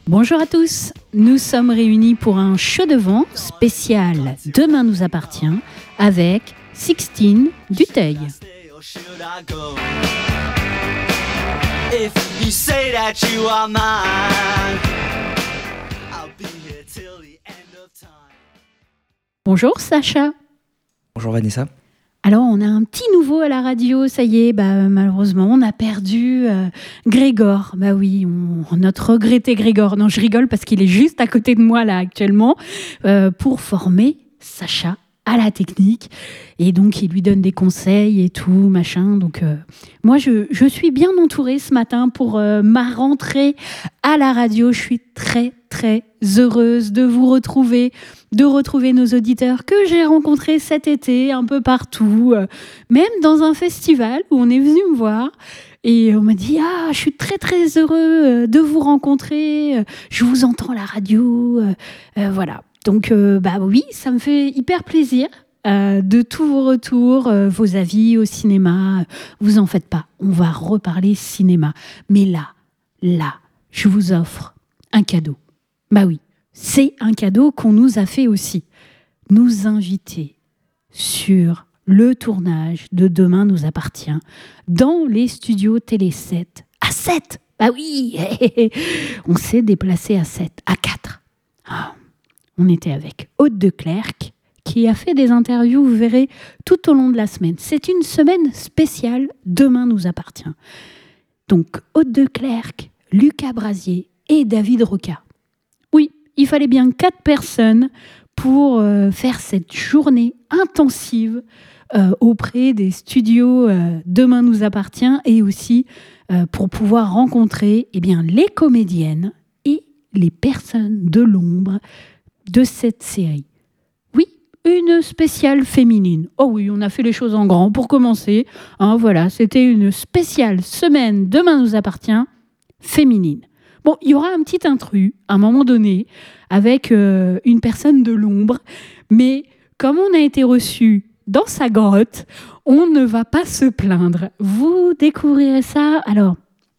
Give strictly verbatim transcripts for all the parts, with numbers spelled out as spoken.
Bonjour à tous, nous sommes réunis pour un show de vent spécial Demain nous appartient avec Sixtine Dutheil. Bonjour Sacha. Bonjour Vanessa. Alors, on a un petit nouveau à la radio, ça y est, bah, malheureusement, on a perdu euh, Grégor. Bah oui, on, notre regretté Grégor. Non, je rigole parce qu'il est juste à côté de moi, là, actuellement, euh, pour former Sacha à la technique. Et donc, il lui donne des conseils et tout, machin. Donc, euh, moi, je, je suis bien entourée ce matin pour euh, ma rentrée à la radio. Je suis très, très heureuse de vous retrouver, de retrouver nos auditeurs que j'ai rencontrés cet été un peu partout, euh, même dans un festival où on est venu me voir et on m'a dit « Ah, je suis très très heureux de vous rencontrer, je vous entends à la radio. Euh, » euh, Voilà, donc euh, bah oui, ça me fait hyper plaisir euh, de tous vos retours, euh, vos avis au cinéma. Vous en faites pas, on va reparler cinéma. Mais là, là, je vous offre un cadeau. Bah oui, c'est un cadeau qu'on nous a fait aussi. Nous inviter sur le tournage de Demain nous appartient dans les studios Télé sept à sept. Bah oui, on s'est déplacé à sept, à quatre. Ah, on était avec Aude de Clercq qui a fait des interviews, vous verrez, tout au long de la semaine. C'est une semaine spéciale Demain nous appartient. Donc Aude de Clercq, Lucas Brasier et David Roca. Oui, il fallait bien quatre personnes pour euh, faire cette journée intensive euh, auprès des studios euh, Demain nous appartient et aussi euh, pour pouvoir rencontrer eh bien, les comédiennes et les personnes de l'ombre de cette série. Oui, une spéciale féminine. Oh oui, on a fait les choses en grand pour commencer. Hein, voilà, c'était une spéciale semaine Demain nous appartient féminine. Bon, il y aura un petit intrus à un moment donné avec euh, une personne de l'ombre, mais comme on a été reçu dans sa grotte, on ne va pas se plaindre. Vous découvrirez ça. Alors,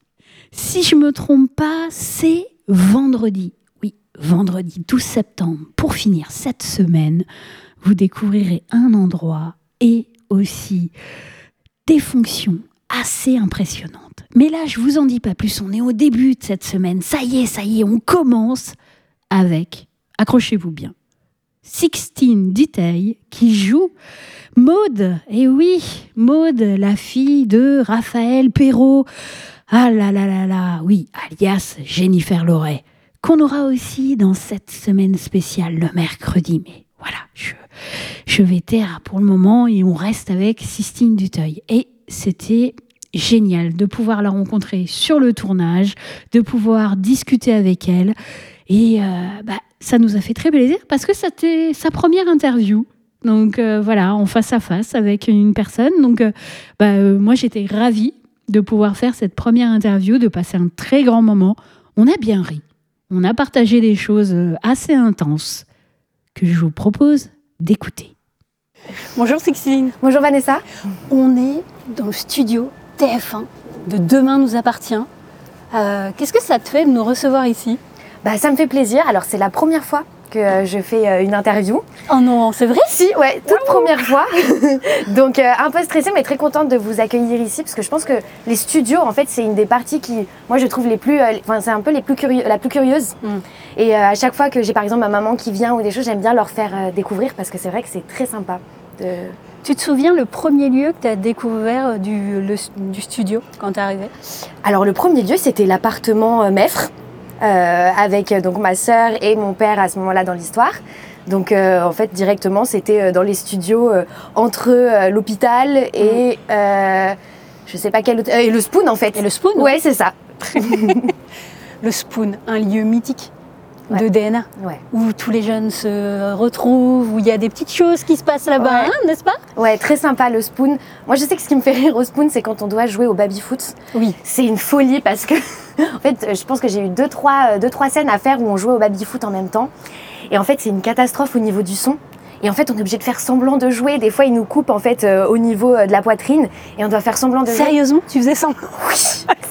si je ne me trompe pas, c'est vendredi. Oui, vendredi douze septembre. Pour finir cette semaine, vous découvrirez un endroit et aussi des fonctions assez impressionnantes. Mais là, je vous en dis pas plus, on est au début de cette semaine. Ça y est, ça y est, on commence avec, accrochez-vous bien, Sixtine Dutheil qui joue Maude. Et oui, Maude, la fille de Raphaël Perrault. Ah là là là là, oui, alias Jennifer Loret, qu'on aura aussi dans cette semaine spéciale le mercredi. Mais voilà, je, je vais taire pour le moment et on reste avec Sixtine Dutheil. Et c'était génial de pouvoir la rencontrer sur le tournage, de pouvoir discuter avec elle. Et euh, bah, ça nous a fait très plaisir parce que c'était sa première interview. Donc euh, voilà, en face à face avec une personne. Donc euh, bah, euh, moi, j'étais ravie de pouvoir faire cette première interview, de passer un très grand moment. On a bien ri. On a partagé des choses assez intenses que je vous propose d'écouter. Bonjour Sixtine. Bonjour Vanessa. On est dans le studio T F un de Demain nous appartient. Euh, qu'est-ce que ça te fait de nous recevoir ici ? Bah, ça me fait plaisir. Alors, c'est la première fois que euh, je fais euh, une interview. Oh non, c'est vrai ? Si, ouais, toute Ouh. première fois. Donc, euh, un peu stressée, mais très contente de vous accueillir ici, parce que je pense que les studios, en fait, c'est une des parties qui, moi, je trouve les plus, enfin, euh, c'est un peu les plus curieux, la plus curieuse. Mm. Et euh, à chaque fois que j'ai, par exemple, ma maman qui vient ou des choses, j'aime bien leur faire euh, découvrir, parce que c'est vrai que c'est très sympa. De... Tu te souviens le premier lieu que tu as découvert du, le, du studio quand tu es arrivée ? Alors, le premier lieu, c'était l'appartement euh, Meffre. Euh, avec donc ma sœur et mon père à ce moment-là dans l'histoire. Donc euh, en fait directement c'était dans les studios euh, entre euh, l'hôpital et mmh. euh, je sais pas quel autre... euh, et le Spoon en fait. Et le Spoon ? Ouais, c'est ça. Le Spoon, un lieu mythique ouais. de D N A, ouais. où tous les jeunes se retrouvent, où il y a des petites choses qui se passent là-bas, ouais. hein, n'est-ce pas ? Ouais, très sympa le Spoon. Moi je sais que ce qui me fait rire au Spoon, c'est quand on doit jouer au baby-foot. Oui. C'est une folie parce que en fait, je pense que j'ai eu deux trois, deux, trois scènes à faire où on jouait au baby-foot en même temps. Et en fait, c'est une catastrophe au niveau du son. Et en fait, on est obligé de faire semblant de jouer. Des fois, ils nous coupent en fait euh, au niveau euh, de la poitrine et on doit faire semblant de jouer. Sérieusement, tu faisais semblant ? Oui.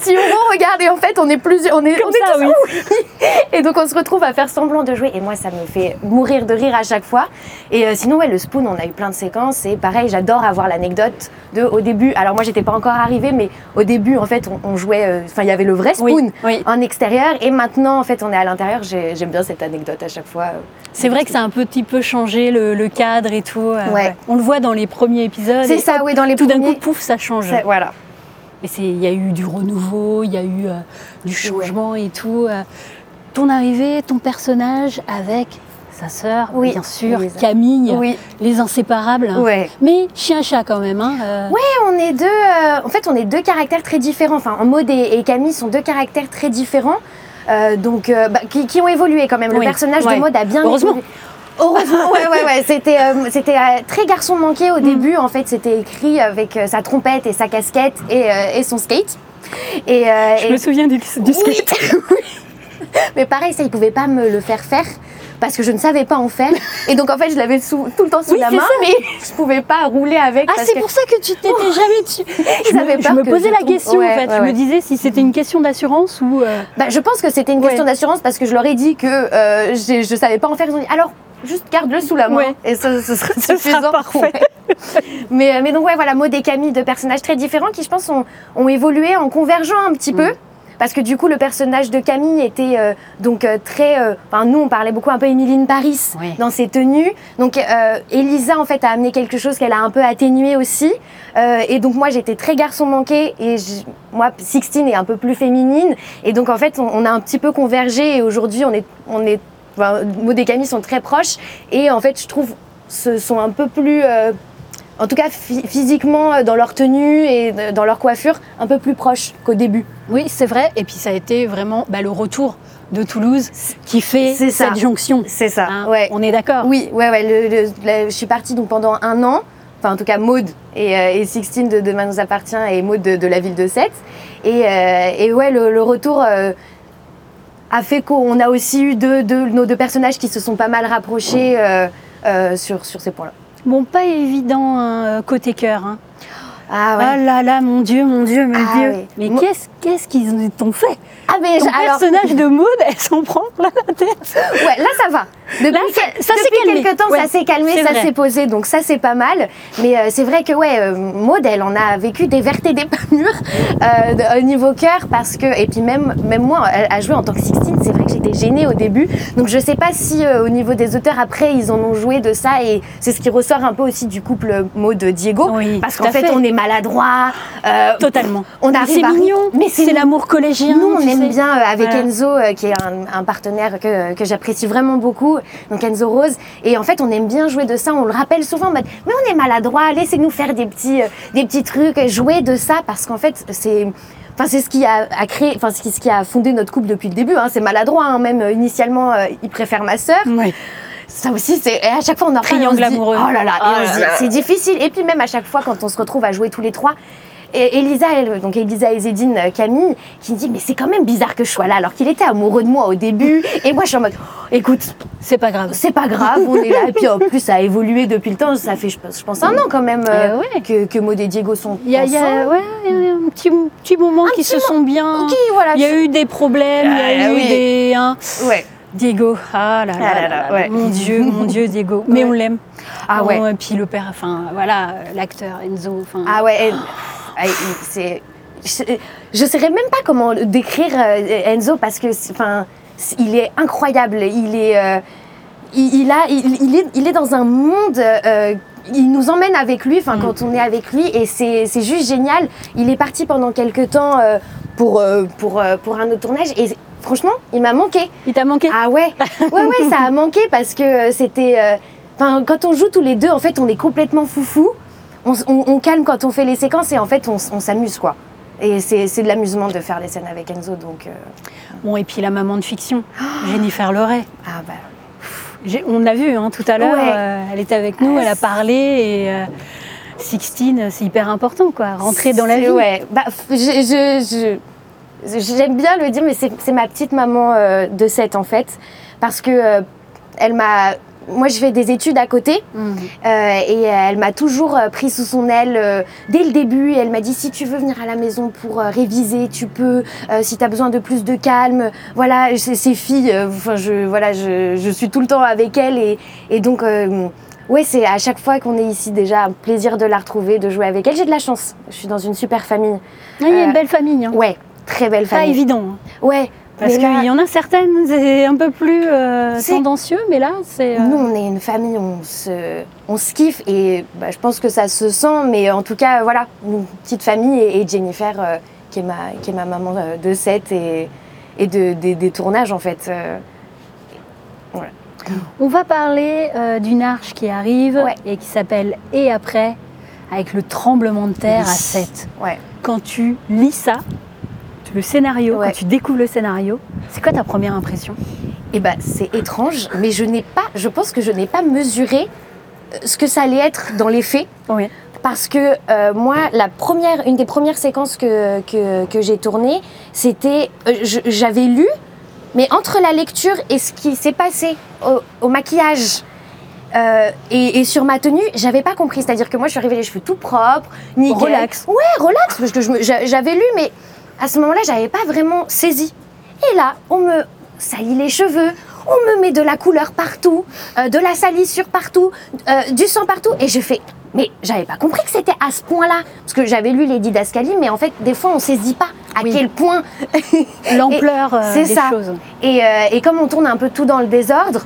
si on regarde et en fait on est plusieurs, on est, Comme on est ça, tous- oui. Et donc on se retrouve à faire semblant de jouer et moi ça me fait mourir de rire à chaque fois. Et euh, sinon ouais, le Spoon, on a eu plein de séquences et pareil, j'adore avoir l'anecdote de au début. Alors moi j'étais pas encore arrivée, mais au début en fait on, on jouait, enfin euh, il y avait le vrai Spoon oui, oui. en extérieur et maintenant en fait on est à l'intérieur. J'ai, j'aime bien cette anecdote à chaque fois. C'est vrai que ça a un petit peu changé le, le cadre et tout. Euh, Ouais. ouais. On le voit dans les premiers épisodes. C'est et ça, hop, oui, dans les tout premiers. d'un coup, pouf, ça change. C'est- voilà. Et c'est, il y a eu du renouveau, il y a eu euh, du changement et tout. euh. Ton arrivée, ton personnage avec sa sœur, Oui. bien sûr, Elisa. Camille, Oui. les inséparables. hein. Ouais. Mais chien-chat quand même. Hein, euh. Ouais, on est deux. euh, en fait, on est deux caractères très différents. Enfin, Maud et, et Camille sont deux caractères très différents, euh, donc euh, bah, qui, qui ont évolué quand même. Le Oui. personnage Ouais. de Maud a bien Heureusement. évolué. Heureusement, ouais, ouais, ouais. C'était, euh, c'était euh, très garçon manqué au Mm. début. En fait, c'était écrit avec euh, sa trompette et sa casquette et, euh, et son skate. Et, euh, Je et- me souviens du, du skate. Oui. Mais pareil, ça, ils pouvaient pas me le faire faire parce que je ne savais pas en faire. Et donc, en fait, je l'avais sous- tout le temps sous Oui, la c'est main, ça. mais je pouvais pas rouler avec. Ah, parce c'est que- pour ça que tu t'étais jamais dessus. Je J'avais me, je peur me que posais je la tombe. question Ouais, en fait. ouais, je ouais. me disais si c'était une question d'assurance ou. euh, Bah, je pense que c'était une question Ouais. d'assurance parce que je leur ai dit que euh, j'ai- je savais pas en faire. Ils ont dit alors juste garde-le sous la main Ouais. et ça, ce sera Ce sera suffisant. parfait. Ouais. mais, euh, mais donc ouais voilà, Maud et Camille, deux personnages très différents qui je pense ont, ont évolué en convergeant un petit Mm. peu. Parce que du coup, le personnage de Camille était euh, donc euh, très. euh, Enfin, nous, on parlait beaucoup un peu Émiline Paris Ouais. dans ses tenues. Donc, euh, Elisa, en fait, a amené quelque chose qu'elle a un peu atténué aussi. Euh, et donc, moi, j'étais très garçon manqué. Et j- moi, Sixtine est un peu plus féminine. Et donc, en fait, on, on a un petit peu convergé. Et aujourd'hui, on est. On est enfin, Maud et Camille sont très proches. Et en fait, je trouve ce sont un peu plus. euh, en tout cas, phy- physiquement, euh, dans leur tenue et de- dans leur coiffure, un peu plus proches qu'au début. Oui, c'est vrai. Et puis ça a été vraiment bah, le retour de Toulouse qui fait C'est ça. cette jonction. C'est ça, Hein, ouais. On est d'accord. Oui, ouais, ouais. le- le- le- je suis partie donc pendant un an. Enfin, en tout cas, Maud et, euh, et Sixtine de Demain nous appartient et Maud de, de la ville de Sète. Et, euh, et ouais, le, le retour euh, a fait qu'on a aussi eu deux, deux- nos deux personnages qui se sont pas mal rapprochés euh, euh, sur, sur ces points-là. Bon, pas évident hein, côté cœur. Hein. Ah Ah là là, mon Dieu, mon Dieu, mon Ah Dieu. oui. Mais Moi- qu'est-ce, qu'est-ce qu'ils t'ont fait? Ah, mais Ton j'- alors, personnage de Maud, elle s'en prend plein la tête. ouais, là ça va. Depuis, Là, ça- quel- ça s'est depuis calmé. quelques temps, Ouais, ça s'est calmé, c'est ça vrai. s'est posé, donc ça c'est pas mal. Mais euh, c'est vrai que ouais, euh, Maud, elle en a vécu des vertes et des pas mûres euh, de- au niveau cœur, parce que et puis même même moi, elle a joué en tant que Sixtine, c'est vrai que j'étais gênée au début. Donc je sais pas si euh, au niveau des auteurs après ils en ont joué de ça et c'est ce qui ressort un peu aussi du couple Maud-Diego, Oui, parce tout qu'en à fait, fait. on est maladroit. euh, Totalement. On Mais arrive c'est à- mignon, mais c'est, c'est- l'amour collégien. Nous, on tu aime sais. bien euh, avec Voilà. Enzo, euh, qui est un, un partenaire que, que j'apprécie vraiment beaucoup, donc Enzo Rose. Et en fait, on aime bien jouer de ça. On le rappelle souvent en mode, mais on est maladroit, laissez-nous faire des petits, euh, des petits trucs, et jouer de ça, parce qu'en fait, c'est. Enfin, c'est ce qui a, a créé, enfin, ce qui, ce qui a fondé notre couple depuis le début. Hein. C'est maladroit, hein. Même euh, initialement, euh, il préfère ma sœur. Ouais. Ça aussi, c'est. Et à chaque fois, on en reparle, Triangle on se dit, amoureux. oh là là, et Ah on là se dit, là. c'est difficile. Et puis même à chaque fois, quand on se retrouve à jouer tous les trois. Et Elisa, elle, donc Elisa et Zédine, euh, Camille, qui me dit mais c'est quand même bizarre que je sois là alors qu'il était amoureux de moi au début. Et moi je suis en mode oh, écoute, C'est pas grave. c'est pas grave, on est là. Et puis en plus ça a évolué depuis le temps. Ça fait je pense, je pense un an quand même euh, Eh ouais. que, que Maud et Diego sont Il y a, il y a- ensemble. ouais, il y a un petit, petit moment qui petit se sont bien. Ok, voilà. Il y a eu des problèmes, il y a Ah, eu oui. des. hein. Ouais. Diego, ah là là, Ah là là là, là, ouais. mon Dieu, mon Dieu, Diego. Mais Ouais. on l'aime. Ah ouais. Oh, et puis le père, enfin voilà, l'acteur Enzo. Enfin, Ah ouais. et- ah, il- c'est. Je, je saurais même pas comment le décrire euh, Enzo parce que c'est- enfin c'est- il est incroyable. Il est. euh, il, il a, il, il est, il est dans un monde. euh, il nous emmène avec lui, enfin Mm. quand on est avec lui, et c'est c'est juste génial. Il est parti pendant quelques temps euh, pour, euh, pour, euh, pour un autre tournage, et franchement, il m'a manqué. Il t'a manqué? Ah ouais, ouais, ouais, ça a manqué parce que euh, c'était. euh, Enfin, quand on joue tous les deux, en fait, on est complètement foufou. On, s- on- on calme quand on fait les séquences et en fait, on, s- on s'amuse quoi. Et c'est c'est de l'amusement de faire les scènes avec Enzo, donc. euh, Bon, et puis la maman de fiction, Jennifer Loret. Ah bah. J'ai- On l'a vu hein, tout à l'heure, Ouais. euh, elle était avec nous, Ah, elle a parlé et euh, Sixtine, c'est hyper important quoi, rentrer dans la C'est- vie. Ouais, bah, f- je, je, je- j'aime bien le dire, mais c'est c'est ma petite maman euh, de sept en fait, parce que euh, elle m'a moi je fais des études à côté mmh. euh, et elle m'a toujours pris sous son aile euh, dès le début. Elle m'a dit si tu veux venir à la maison pour euh, réviser, tu peux. Euh, si tu as besoin de plus de calme, voilà, ces, ces filles, enfin euh, je, voilà, je, je suis tout le temps avec elles et, et donc. Euh, Ouais, c'est à chaque fois qu'on est ici déjà un plaisir de la retrouver, de jouer avec elle. J'ai de la chance. Je suis dans une super famille. Il y a euh, une belle famille. Hein. Ouais, très belle famille. Pas évident. Ouais. Parce qu'il là... y en a certaines, c'est un peu plus euh, tendancieux, mais là, c'est... Euh... Nous, on est une famille, on se, on se kiffe et bah, je pense que ça se sent. Mais en tout cas, voilà, une petite famille et, et Jennifer, euh, qui, est ma, qui est ma maman de sept et, et de, de, des tournages, en fait. Euh, voilà. On va parler euh, d'une arche qui arrive ouais. et qui s'appelle « Et après », avec le tremblement de terre oui. à sept. Ouais. Quand tu lis ça, le scénario, ouais. quand tu découvres le scénario, c'est quoi ta première impression ? Eh ben, c'est étrange, mais je n'ai pas, je pense que je n'ai pas mesuré ce que ça allait être dans les faits. Oui. Parce que euh, moi, la première, une des premières séquences que, que, que j'ai tournées, c'était, euh, je, j'avais lu, mais entre la lecture et ce qui s'est passé au, au maquillage euh, et, et sur ma tenue, j'avais pas compris. C'est-à-dire que moi, je suis arrivée les cheveux tout propres, nickel. Relax. Ouais, relax, parce que je me, j'avais lu, mais à ce moment-là, j'avais pas vraiment saisi. Et là, on me salit les cheveux, on me met de la couleur partout, euh, de la salissure partout, euh, du sang partout, et je fais... Mais j'avais pas compris que c'était à ce point-là. Parce que j'avais lu les didascalies, mais en fait, des fois, on saisit pas à oui. quel point... L'ampleur euh, des ça. choses. Et, euh, et comme on tourne un peu tout dans le désordre,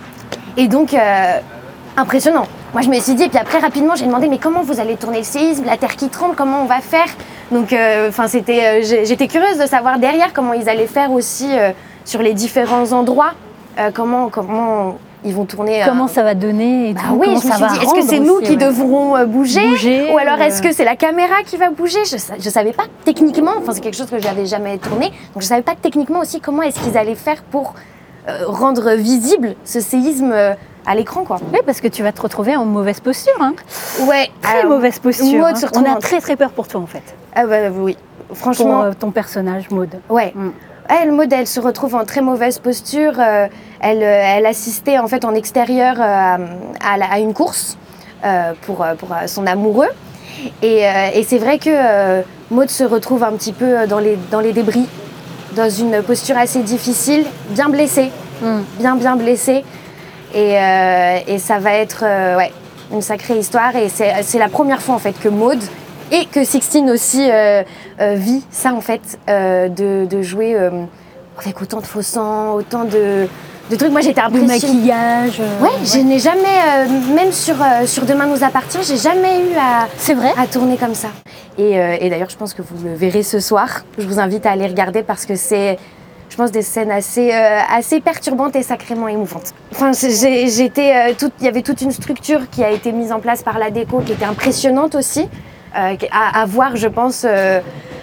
et donc, euh, impressionnant. Moi, je me suis dit, et puis après, rapidement, j'ai demandé, mais comment vous allez tourner le séisme, la terre qui tremble, comment on va faire ? Donc, euh, c'était, euh, j'étais curieuse de savoir derrière comment ils allaient faire aussi euh, sur les différents endroits, euh, comment... comment ils vont tourner. Comment euh... ça va donner et bah tout, oui, comment je me ça suis va dit, est-ce que c'est aussi, nous ouais. qui devrons euh, bouger, bouger ou alors euh... est-ce que c'est la caméra qui va bouger? Je ne savais pas techniquement, enfin c'est quelque chose que j'avais jamais tourné, donc je ne savais pas techniquement aussi comment est-ce qu'ils allaient faire pour euh, rendre visible ce séisme euh, à l'écran, quoi. Oui, parce que tu vas te retrouver en mauvaise posture. Hein. Ouais. Très euh, mauvaise posture. Maud, hein. On a très très peur pour toi en fait. Ah bah oui, franchement. Pour euh, ton personnage, Maud. Ouais. Mm. Elle, Maud, elle se retrouve en très mauvaise posture. Euh, elle, elle assistait en fait en extérieur euh, à, la, à une course euh, pour, pour son amoureux. Et, euh, et c'est vrai que euh, Maud se retrouve un petit peu dans les, dans les débris, dans une posture assez difficile, bien blessée, mm. bien bien blessée. Et, euh, et ça va être euh, ouais, une sacrée histoire. Et c'est, c'est la première fois en fait que Maud et que Sixtine aussi euh, euh, vit ça en fait, euh, de, de jouer euh, avec autant de faux sang, autant de, de trucs. Moi j'étais impressionnée. De maquillage. Euh, ouais, ouais, je n'ai jamais, euh, même sur, euh, sur Demain nous appartient, j'ai jamais eu à, c'est vrai à tourner comme ça. Et, euh, et d'ailleurs je pense que vous le verrez ce soir. Je vous invite à aller regarder parce que c'est, je pense, des scènes assez, euh, assez perturbantes et sacrément émouvantes. Enfin, j'ai, j'étais, euh, toute, il y avait toute une structure qui a été mise en place par la déco qui était impressionnante aussi. Euh, à, à voir, je pense. Euh,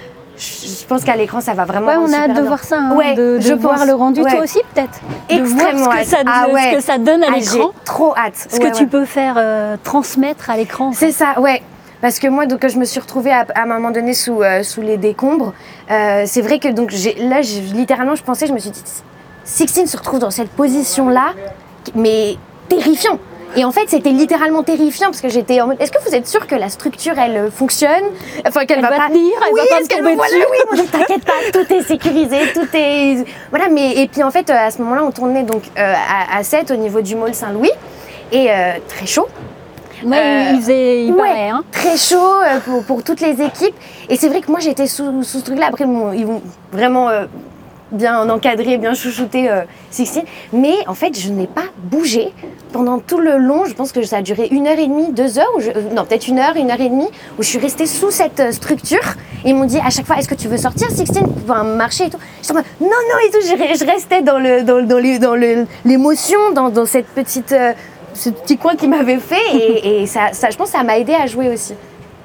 je pense qu'à l'écran, ça va vraiment. Ouais, on a hâte de voir ça, hein, ouais, de, de je voir pense. le rendu. Ouais. Toi aussi, peut-être. Extrêmement de voir ce que, ça, ah, ouais. ce que ça donne à ah, l'écran. J'ai trop hâte. Ce ouais, que tu ouais. peux faire euh, transmettre à l'écran. C'est ça, ouais. Parce que moi, donc, je me suis retrouvée à, à un moment donné sous, euh, sous les décombres. Euh, c'est vrai que donc, j'ai, là, j'ai, littéralement, je pensais, je me suis dit, Sixtine se retrouve dans cette position-là, mais terrifiant. Et en fait, c'était littéralement terrifiant parce que j'étais en mode, est-ce que vous êtes sûr que la structure, elle fonctionne? Enfin, qu'elle elle va, va pas tenir, elle oui, va pas est-ce qu'elle tomber voilà, dessus. Oui, moi, t'inquiète pas, tout est sécurisé, tout est... Voilà, mais... Et puis en fait, à ce moment-là, on tournait donc euh, à, à sept au niveau du mall Saint-Louis. Et euh, très chaud. Ouais, euh, il, faisait, il ouais, paraît. Hein. Très chaud euh, pour, pour toutes les équipes. Et c'est vrai que moi, j'étais sous, sous ce truc-là. Après, bon, ils vont vraiment... Euh, bien encadré, bien chouchouté euh, Sixtine. Mais en fait, je n'ai pas bougé pendant tout le long. Je pense que ça a duré une heure et demie, deux heures, ou je, non, peut-être une heure, une heure et demie, où je suis restée sous cette euh, structure. Et ils m'ont dit à chaque fois, est-ce que tu veux sortir, Sixtine, pour pouvoir marcher et tout. Je suis en mode, non, non, et tout. Je, je restais dans, le, dans, dans, les, dans le, l'émotion, dans, dans cette petite, euh, ce petit coin qui m'avait fait. Et, et ça, ça, je pense que ça m'a aidé à jouer aussi.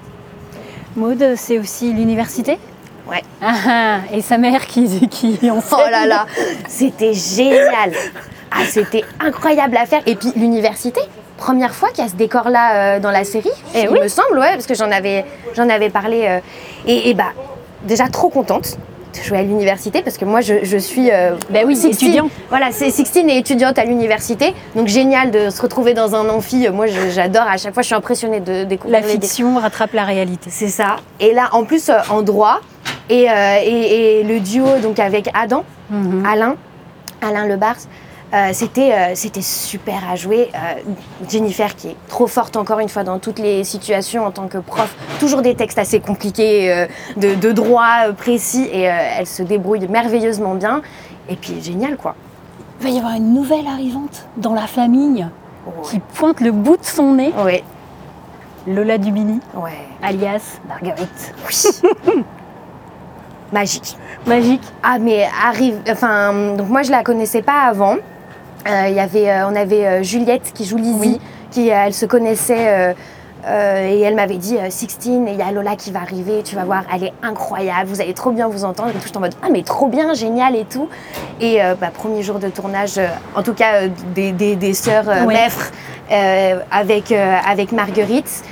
Maud, c'est aussi l'université? Ouais. Ah, et sa mère qui, qui en fait. Oh là là, c'était génial. Ah, c'était incroyable à faire. Et puis l'université, première fois qu'il y a ce décor-là euh, dans la série, et il oui. me semble, ouais, parce que j'en avais, j'en avais parlé. Euh, et, et bah, déjà trop contente. de jouer à l'université parce que moi je, je suis euh, ben oui, étudiant. Voilà, c'est Sixteen et étudiante à l'université. Donc génial de se retrouver dans un amphi. Moi je, j'adore, à chaque fois je suis impressionnée de découvrir. La fiction les... rattrape la réalité. C'est ça. Et là en plus euh, en droit et, euh, et, et le duo donc avec Adam, mm-hmm. Alain, Alain Lebars. Euh, c'était, euh, c'était super à jouer. Euh, Jennifer qui est trop forte encore une fois dans toutes les situations en tant que prof, toujours des textes assez compliqués, euh, de, de droit euh, précis et euh, elle se débrouille merveilleusement bien. Et puis génial quoi. Il va y avoir une nouvelle arrivante dans la famille ouais. qui pointe le bout de son nez. Ouais. Lola Dubini, ouais. alias Marguerite. Oui. Magique. Magique. Ah mais arrive. Enfin donc moi je la connaissais pas avant. Euh, y avait, euh, on avait euh, Juliette qui joue Lizzie, oui. qui euh, elle se connaissait euh, euh, et elle m'avait dit euh, Sixteen et il y a Lola qui va arriver, tu vas voir, elle est incroyable, vous allez trop bien vous entendre. Et tout, j'étais en mode ah mais trop bien, génial et tout. Et euh, bah, premier jour de tournage, euh, en tout cas euh, des, des, des sœurs euh, oui. Meffre euh, avec, euh, avec Marguerite.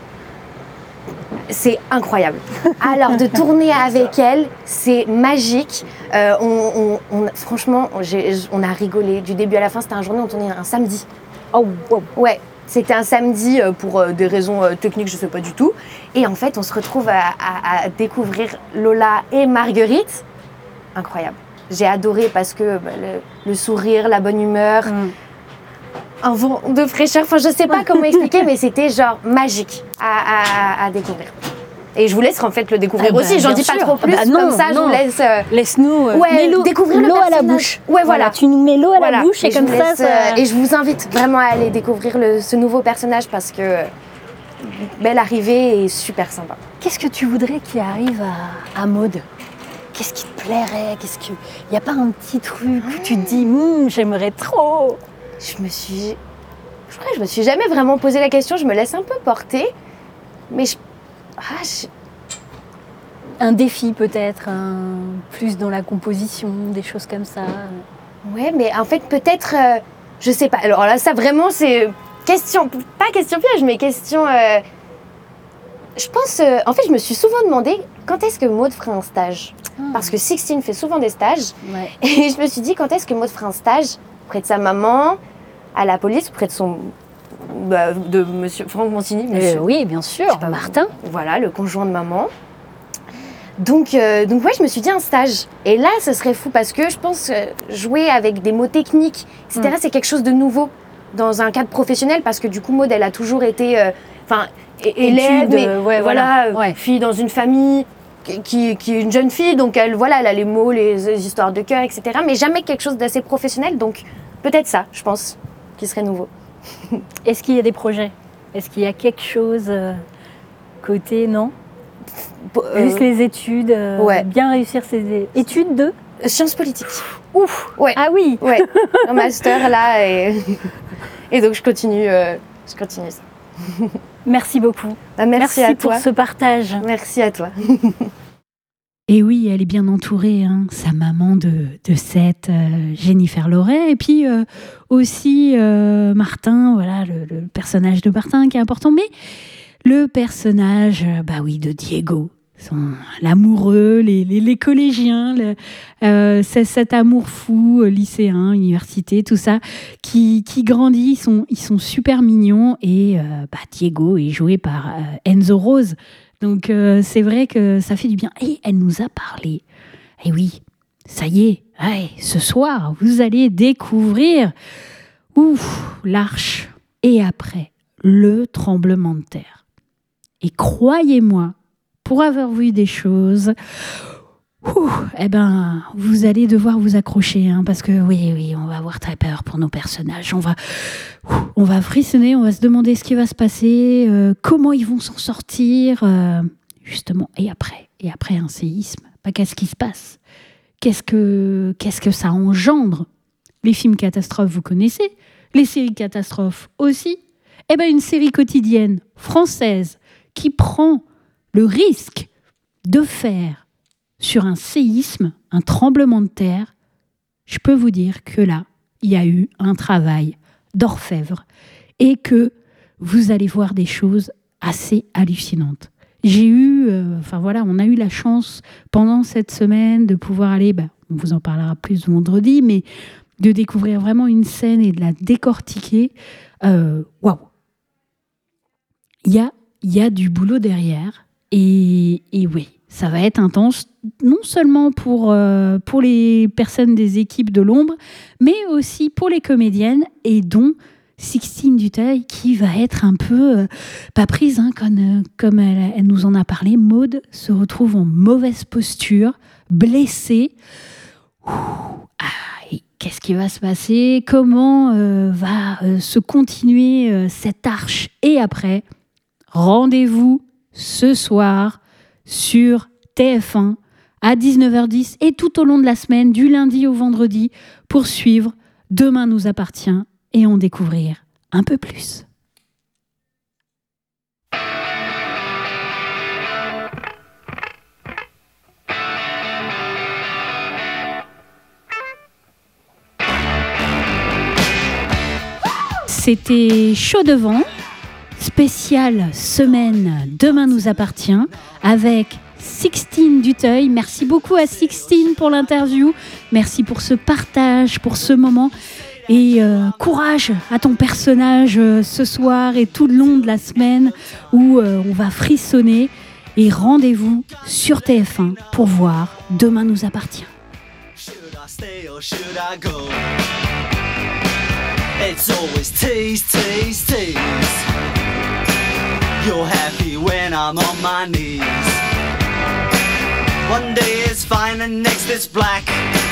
C'est incroyable. Alors de tourner avec elle, c'est magique. Euh, on, on, on, franchement, j'ai, on a rigolé du début à la fin. C'était un journée, on tournait un samedi. Oh, wow. Ouais, c'était un samedi pour des raisons techniques, je sais pas du tout. Et en fait, on se retrouve à, à, à découvrir Lola et Marguerite. Incroyable. J'ai adoré parce que bah, le, le sourire, la bonne humeur. Mm. Un vent de fraîcheur, enfin je sais pas comment expliquer, mais c'était genre magique à, à, à découvrir. Et je vous laisse en fait le découvrir ah bah, aussi, j'en dis sûr. Pas trop plus, ah bah non, comme ça non. Je vous laisse... Euh... Laisse-nous euh, ouais, l'eau, découvrir l'eau le personnage. À la bouche. Ouais, voilà. voilà. Tu nous mets l'eau à voilà. la bouche et, et comme ça, laisse, ça... Euh, et je vous invite vraiment à aller découvrir le, ce nouveau personnage parce que belle arrivée et super sympa. Qu'est-ce que tu voudrais qu'il arrive à, à Maud ? Qu'est-ce qui te plairait ? Qu'est-ce que... Il n'y a pas un petit truc où tu te dis mmm, j'aimerais trop. Je me suis... Je crois que je me suis jamais vraiment posé la question, je me laisse un peu porter. Mais je... Ah, je... Un défi peut-être, un... plus dans la composition, des choses comme ça. Ouais, mais en fait peut-être... Euh... Je sais pas. Alors là, ça vraiment c'est... Question... Pas question piège, mais question... Euh... Je pense... Euh... En fait, je me suis souvent demandé quand est-ce que Maud ferait un stage. Ah. Parce que Sixteen fait souvent des stages. Ouais. Et je me suis dit quand est-ce que Maud ferait un stage près de sa maman... à la police, près de son... Bah, de monsieur Franck Montigny. Monsieur, euh, oui, bien sûr, pas, Martin. Voilà, le conjoint de maman. Donc, euh, donc ouais, je me suis dit un stage. Et là, ce serait fou parce que je pense euh, jouer avec des mots techniques, et cetera, mm. c'est quelque chose de nouveau dans un cadre professionnel parce que du coup, Maud, elle a toujours été... Enfin, euh, élève, mais euh, ouais, voilà, voilà. Ouais. Fille dans une famille... Qui, qui est une jeune fille, donc elle, voilà, elle a les mots, les, les histoires de cœur, et cetera. Mais jamais quelque chose d'assez professionnel, donc peut-être ça, je pense. Qui serait nouveau. Est-ce qu'il y a des projets ? Est-ce qu'il y a quelque chose euh, côté, non ? euh, Juste les études, euh, ouais. Bien réussir ses études de sciences politiques. Ouf. Ouais. Ah oui. Ouais. Un master là et et donc je continue, euh, je continue ça. Merci beaucoup. Bah, merci, merci à pour toi. ce partage. Merci à toi. Et oui, elle est bien entourée, hein, sa maman de, de sept, euh, Jennifer Loret, et puis euh, aussi euh, Martin, voilà, le, le personnage de Martin qui est important, mais le personnage, bah oui, de Diego, son, l'amoureux, les, les, les collégiens, le, euh, c'est cet amour fou, lycéen, université, tout ça, qui, qui grandit, ils sont, ils sont super mignons, et euh, bah, Diego est joué par euh, Enzo Rose. Donc, euh, c'est vrai que ça fait du bien. Et elle nous a parlé. Et oui, ça y est, ouais, ce soir, vous allez découvrir ouf, l'Arche et après, le tremblement de terre. Et croyez-moi, pour avoir vu des choses, ouf, eh ben, vous allez devoir vous accrocher. Hein, parce que oui, oui, on va avoir très peur pour nos personnages. On va... On va frissonner, on va se demander ce qui va se passer, euh, comment ils vont s'en sortir, euh, justement. Et après, et après un séisme, bah, qu'est-ce qui se passe ? Qu'est-ce que, qu'est-ce que ça engendre ? Les films catastrophes, vous connaissez ? Les séries catastrophes aussi ? Eh bien, une série quotidienne française qui prend le risque de faire sur un séisme, un tremblement de terre, je peux vous dire que là, il y a eu un travail d'orfèvre et que vous allez voir des choses assez hallucinantes. j'ai eu, euh, enfin voilà, on a eu la chance pendant cette semaine de pouvoir aller, bah, on vous en parlera plus vendredi, mais de découvrir vraiment une scène et de la décortiquer. Waouh wow. Il y a, y a du boulot derrière et, et oui, ça va être intense, non seulement pour, euh, pour les personnes des équipes de l'ombre, mais aussi pour les comédiennes et dont Sixtine Duteuil qui va être un peu euh, pas prise, hein, comme, euh, comme elle, elle nous en a parlé. Maud se retrouve en mauvaise posture, blessée. Ouh, ah, et qu'est-ce qui va se passer? Comment euh, va euh, se continuer euh, cette arche? Et après, rendez-vous ce soir sur T F un à dix-neuf heures dix et tout au long de la semaine, du lundi au vendredi, pour suivre Demain nous appartient et en découvrir un peu plus. C'était Chaud devant, spéciale semaine Demain nous appartient avec Sixtine Duteuil. Merci beaucoup à Sixtine pour l'interview. Merci pour ce partage, pour ce moment. Et euh, courage à ton personnage euh, ce soir et tout le long de la semaine où euh, on va frissonner. Et rendez-vous sur T F un pour voir Demain nous appartient. It's always tease, tease, tease. You're happy when I'm on my knees. One day it's fine and next it's black.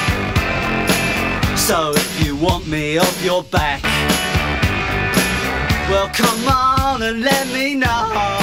So if you want me off your back, well come on and let me know.